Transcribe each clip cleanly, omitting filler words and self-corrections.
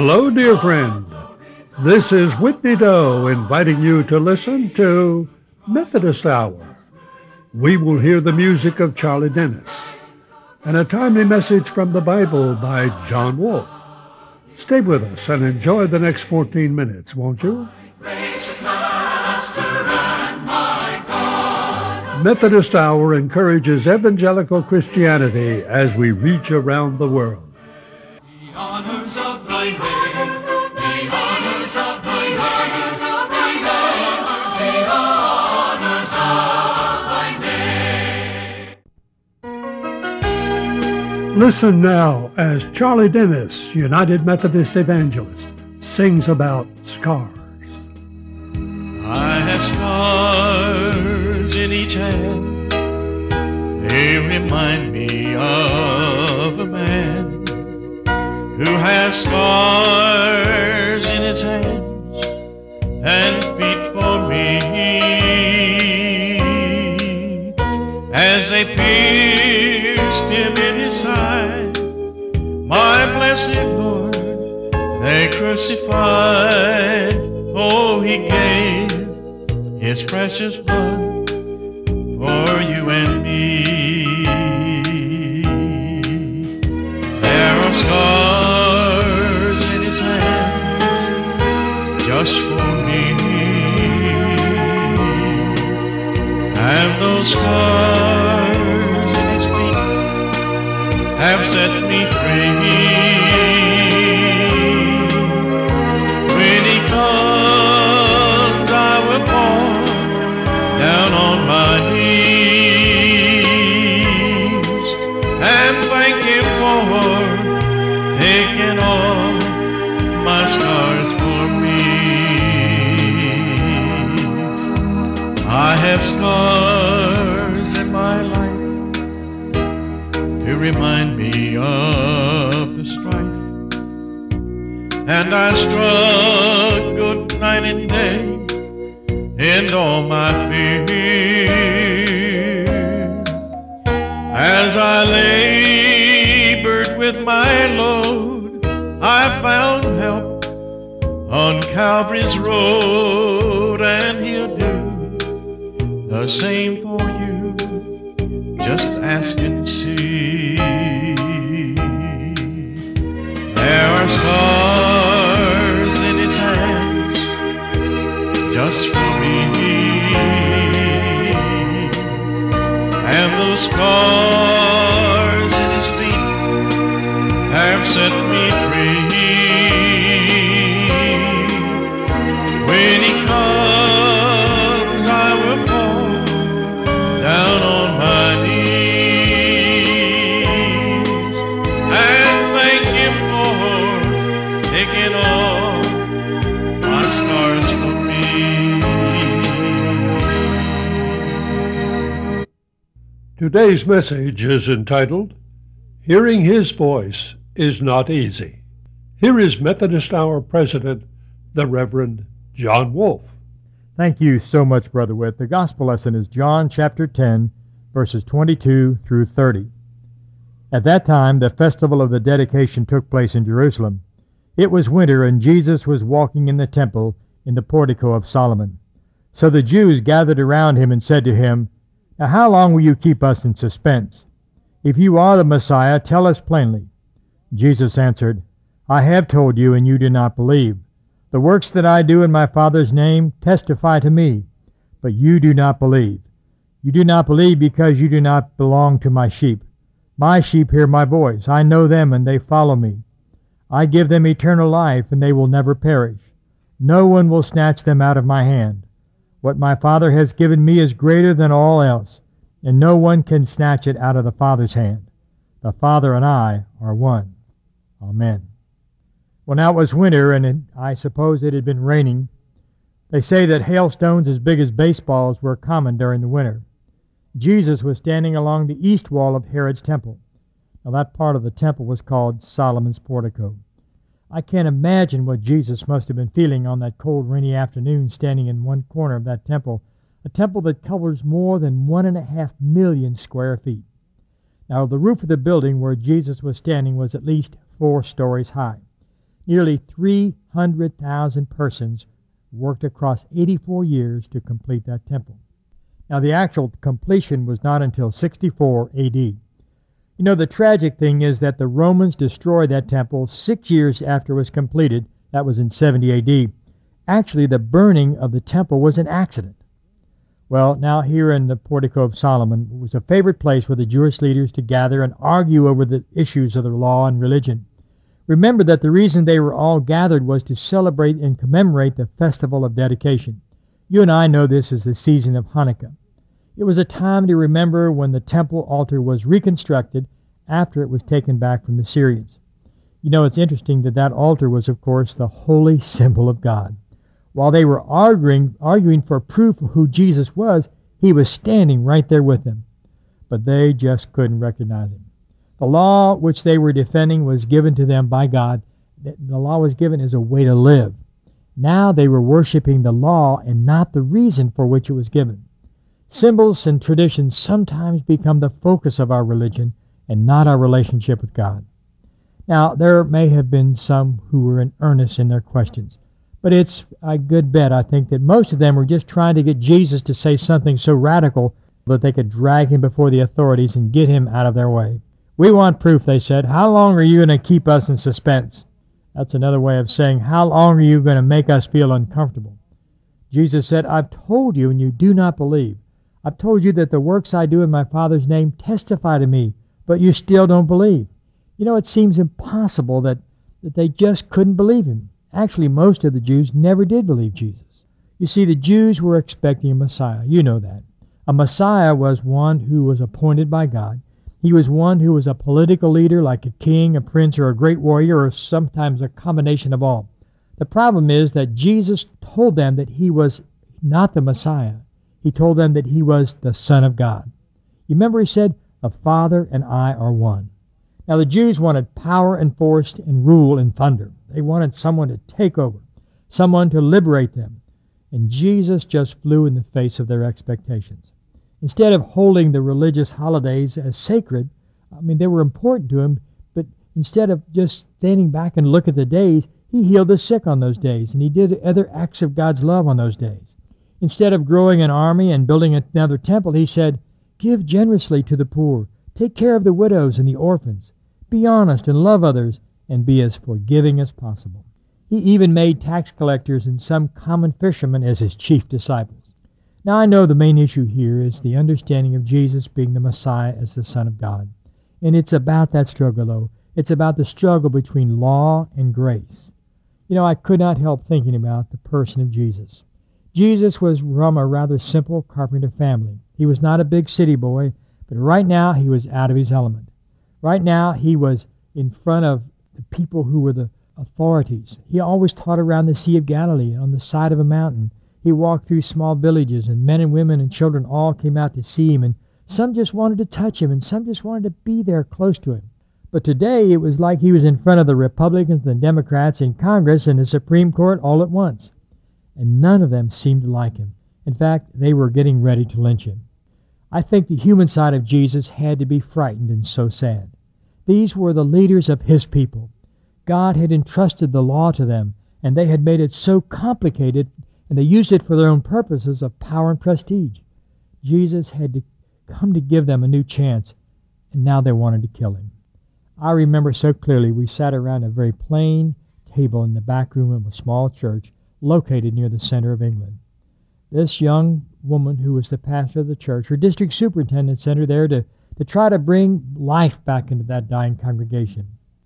Hello, dear friend. This is Whitney Doe inviting you to listen to Methodist Hour. We will hear the music of Charlie Dennis and a timely message from the Bible by John Wolfe. Stay with us and enjoy the next 14 minutes, won't you? Gracious Master and my God. Methodist Hour encourages evangelical Christianity as we reach around the world. The honors of thy name, the honors of thy name, the honors of thy name. Listen now as Charlie Dennis, United Methodist Evangelist, sings about scars. I have scars in each hand. They remind me of a man who has scars in his hands and feet for me, as they pierced him in his side. My blessed Lord, they crucified. Oh, he gave his precious blood for you and me. There are scars in his hands just for me, and those scars in his feet have set me free. When he comes, I will fall down on my knees and thank him for taking all my scars for me. I have scars in my life to remind me of the strife, and I struggled night and day in all my fear. As I labored with my load, I found help on Calvary's road, and he'll do the same for you. Just ask and see. There are scars in his hands just for me, and those scars in his feet have set me free. When he comes, I will fall down on my knees and thank him for taking all my scars for me. Today's message is entitled, Hearing His Voice is Not Easy. Here is Methodist Hour President, the Reverend John Wolfe. Thank you so much, Brother Witt. The gospel lesson is John chapter 10, verses 22 through 30. At that time, the festival of the dedication took place in Jerusalem. It was winter, and Jesus was walking in the temple in the portico of Solomon. So the Jews gathered around him and said to him, Now how long will you keep us in suspense? If you are the Messiah, tell us plainly. Jesus answered, I have told you, and you do not believe. The works that I do in my Father's name testify to me, but you do not believe. You do not believe because you do not belong to my sheep. My sheep hear my voice. I know them, and they follow me. I give them eternal life, and they will never perish. No one will snatch them out of my hand. What my Father has given me is greater than all else, and no one can snatch it out of the Father's hand. The Father and I are one. Amen. Well, now it was winter, and I suppose it had been raining. They say that hailstones as big as baseballs were common during the winter. Jesus was standing along the east wall of Herod's temple. Now, that part of the temple was called Solomon's portico. I can't imagine what Jesus must have been feeling on that cold, rainy afternoon standing in one corner of that temple, a temple that covers more than 1.5 million square feet. Now, the roof of the building where Jesus was standing was at least 4 stories high. Nearly 300,000 persons worked across 84 years to complete that temple. Now, the actual completion was not until 64 A.D. You know, the tragic thing is that the Romans destroyed that temple 6 years after it was completed. That was in 70 A.D. Actually, the burning of the temple was an accident. Well, now here in the Portico of Solomon was a favorite place for the Jewish leaders to gather and argue over the issues of the law and religion. Remember that the reason they were all gathered was to celebrate and commemorate the festival of dedication. You and I know this as the season of Hanukkah. It was a time to remember when the temple altar was reconstructed after it was taken back from the Syrians. You know, it's interesting that that altar was, of course, the holy symbol of God. While they were arguing for proof of who Jesus was, he was standing right there with them. But they just couldn't recognize him. The law which they were defending was given to them by God. The law was given as a way to live. Now they were worshiping the law and not the reason for which it was given. Symbols and traditions sometimes become the focus of our religion and not our relationship with God. Now, there may have been some who were in earnest in their questions, but it's a good bet, I think, that most of them were just trying to get Jesus to say something so radical that they could drag him before the authorities and get him out of their way. "We want proof," they said. "How long are you going to keep us in suspense?" That's another way of saying, how long are you going to make us feel uncomfortable? Jesus said, "I've told you and you do not believe. I've told you that the works I do in my Father's name testify to me, but you still don't believe." You know, it seems impossible that they just couldn't believe him. Actually, most of the Jews never did believe Jesus. You see, the Jews were expecting a Messiah. You know that. A Messiah was one who was appointed by God. He was one who was a political leader, like a king, a prince, or a great warrior, or sometimes a combination of all. The problem is that Jesus told them that he was not the Messiah. He told them that he was the Son of God. You remember he said, "The Father and I are one." Now the Jews wanted power and force and rule and thunder. They wanted someone to take over, someone to liberate them. And Jesus just flew in the face of their expectations. Instead of holding the religious holidays as sacred, they were important to him, but instead of just standing back and look at the days, he healed the sick on those days, and he did other acts of God's love on those days. Instead of growing an army and building another temple, he said, "Give generously to the poor, take care of the widows and the orphans, be honest and love others, and be as forgiving as possible." He even made tax collectors and some common fishermen as his chief disciples. Now I know the main issue here is the understanding of Jesus being the Messiah as the Son of God. And it's about that struggle, though. It's about the struggle between law and grace. You know, I could not help thinking about the person of Jesus. Jesus was from a rather simple carpenter family. He was not a big city boy, but right now he was out of his element. Right now he was in front of the people who were the authorities. He always taught around the Sea of Galilee on the side of a mountain. He walked through small villages, and men and women and children all came out to see him, and some just wanted to touch him, and some just wanted to be there close to him. But today it was like he was in front of the Republicans and the Democrats in Congress and the Supreme Court all at once. And none of them seemed to like him. In fact, they were getting ready to lynch him. I think the human side of Jesus had to be frightened and so sad. These were the leaders of his people. God had entrusted the law to them, and they had made it so complicated, and they used it for their own purposes of power and prestige. Jesus had to come to give them a new chance, and now they wanted to kill him. I remember so clearly we sat around a very plain table in the back room of a small church located near the center of England. This young woman who was the pastor of the church, her district superintendent, sent her there to try to bring life back into that dying congregation.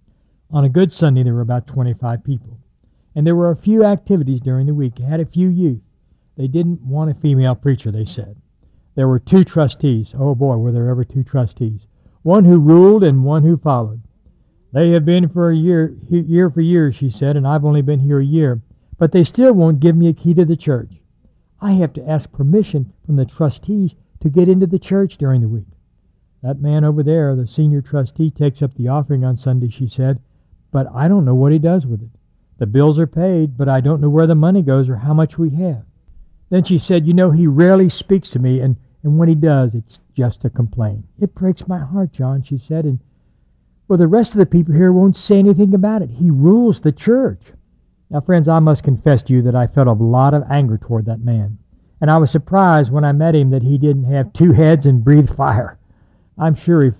On a good Sunday, there were about 25 people. And there were a few activities during the week. It had a few youth. They didn't want a female preacher, they said. There were 2 trustees. Oh boy, were there ever 2 trustees. One who ruled and one who followed. "They have been for a year for years," she said, "and I've only been here a year. But they still won't give me a key to the church. I have to ask permission from the trustees to get into the church during the week. That man over there, the senior trustee, takes up the offering on Sunday," she said, "but I don't know what he does with it. The bills are paid, but I don't know where the money goes or how much we have." Then she said, "You know, he rarely speaks to me, and when he does, it's just to complain. It breaks my heart, John," she said, Well, the rest of the people here won't say anything about it. He rules the church. Now, friends, I must confess to you that I felt a lot of anger toward that man. And I was surprised when I met him that he didn't have two heads and breathe fire. I'm sure he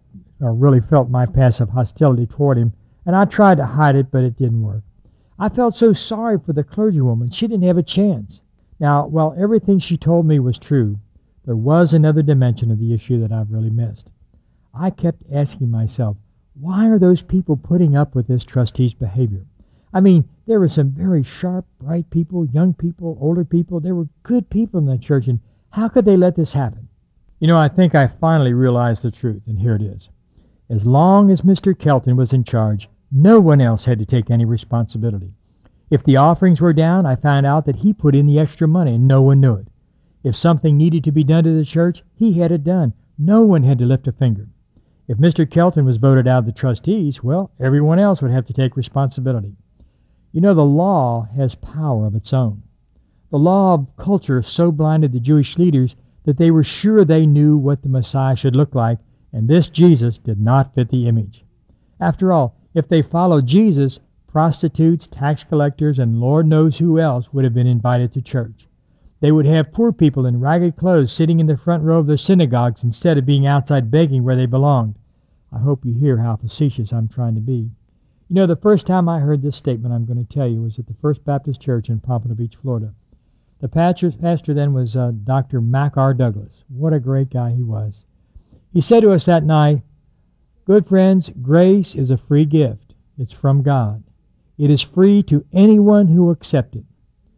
really felt my passive hostility toward him, and I tried to hide it, but it didn't work. I felt so sorry for the clergywoman. She didn't have a chance. Now, while everything she told me was true, there was another dimension of the issue that I've really missed. I kept asking myself, why are those people putting up with this trustee's behavior? I mean, there were some very sharp, bright people, young people, older people. There were good people in that church, and how could they let this happen? You know, I think I finally realized the truth, and here it is. As long as Mr. Kelton was in charge, no one else had to take any responsibility. If the offerings were down, I found out that he put in the extra money, and no one knew it. If something needed to be done to the church, he had it done. No one had to lift a finger. If Mr. Kelton was voted out of the trustees, well, everyone else would have to take responsibility. You know, the law has power of its own. The law of culture so blinded the Jewish leaders that they were sure they knew what the Messiah should look like, and this Jesus did not fit the image. After all, if they followed Jesus, prostitutes, tax collectors, and Lord knows who else would have been invited to church. They would have poor people in ragged clothes sitting in the front row of their synagogues instead of being outside begging where they belonged. I hope you hear how facetious I'm trying to be. You know, the first time I heard this statement I'm going to tell you was at the First Baptist Church in Pompano Beach, Florida. The pastor then was Dr. Mac R. Douglas. What a great guy he was. He said to us that night, "Good friends, grace is a free gift. It's from God. It is free to anyone who will accept it.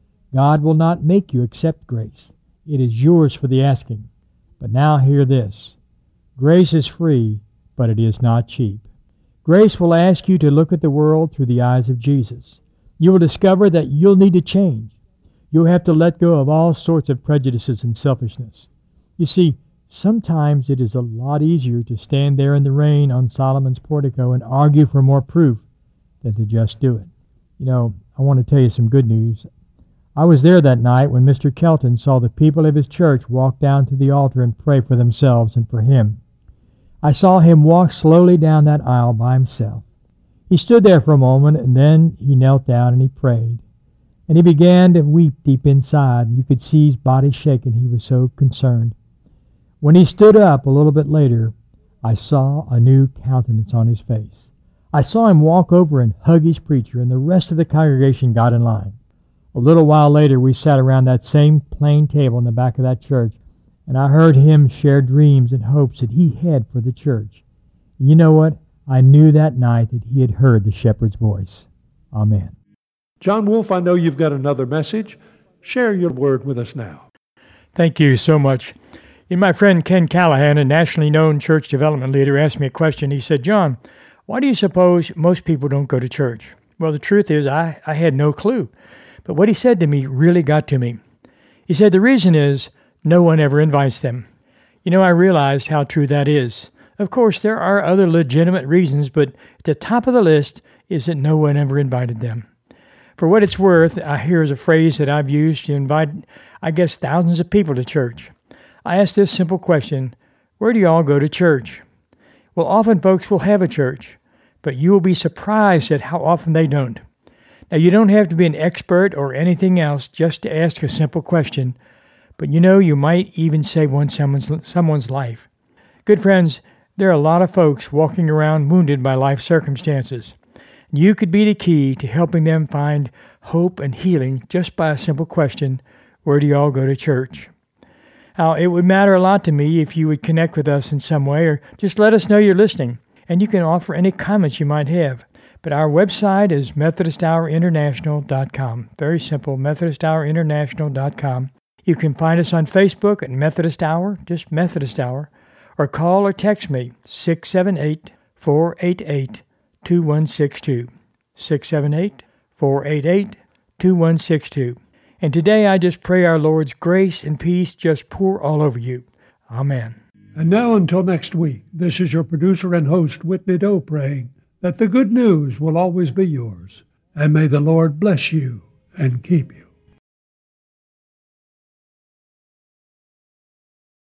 God will not make you accept grace. It is yours for the asking. But now hear this. Grace is free, but it is not cheap. Grace will ask you to look at the world through the eyes of Jesus. You will discover that you'll need to change. You'll have to let go of all sorts of prejudices and selfishness. You see, sometimes it is a lot easier to stand there in the rain on Solomon's portico and argue for more proof than to just do it. You know, I want to tell you some good news. I was there that night when Mr. Kelton saw the people of his church walk down to the altar and pray for themselves and for him. I saw him walk slowly down that aisle by himself. He stood there for a moment, and then he knelt down and he prayed. And he began to weep deep inside. You could see his body shaking. He was so concerned. When he stood up a little bit later, I saw a new countenance on his face. I saw him walk over and hug his preacher, and the rest of the congregation got in line. A little while later, we sat around that same plain table in the back of that church, and I heard him share dreams and hopes that he had for the church. And you know what? I knew that night that he had heard the shepherd's voice. Amen. John Wolfe, I know you've got another message. Share your word with us now. Thank you so much. My friend Ken Callahan, a nationally known church development leader, asked me a question. He said, "John, why do you suppose most people don't go to church?" Well, the truth is I had no clue. But what he said to me really got to me. He said the reason is no one ever invites them. You know, I realized how true that is. Of course, there are other legitimate reasons, but at the top of the list is that no one ever invited them. For what it's worth, here's a phrase that I've used to invite, thousands of people to church. I ask this simple question: where do you all go to church? Well, often folks will have a church, but you will be surprised at how often they don't. Now, you don't have to be an expert or anything else just to ask a simple question, but you might even save someone's life. Good friends, there are a lot of folks walking around wounded by life circumstances. You could be the key to helping them find hope and healing just by a simple question: where do you all go to church? Now, it would matter a lot to me if you would connect with us in some way, or just let us know you're listening, and you can offer any comments you might have. But our website is MethodistHourInternational.com. Very simple, MethodistHourInternational.com. You can find us on Facebook at Methodist Hour, just Methodist Hour, or call or text me, 678-488-2162, 678-488-2162. And today I just pray our Lord's grace and peace just pour all over you. Amen. And now until next week, this is your producer and host, Whitney Doe, praying that the good news will always be yours. And may the Lord bless you and keep you.